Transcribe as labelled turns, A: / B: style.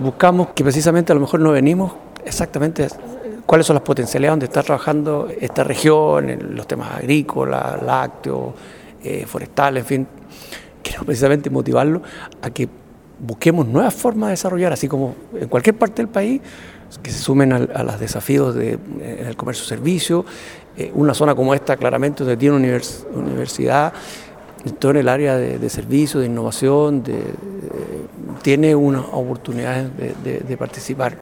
A: buscamos que precisamente a lo mejor no venimos exactamente cuáles son las potencialidades donde está trabajando esta región, en los temas agrícolas, lácteos, forestales, en fin. Queremos precisamente motivarlo a que busquemos nuevas formas de desarrollar, así como en cualquier parte del país, que se sumen a los desafíos del comercio-servicio. Una zona como esta, claramente, donde tiene una universidad, todo en el área de servicio, de innovación, tiene unas oportunidades de participar.